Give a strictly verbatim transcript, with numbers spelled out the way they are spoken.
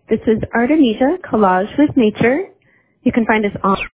This is Artemisia Collage with Nature. You can find us on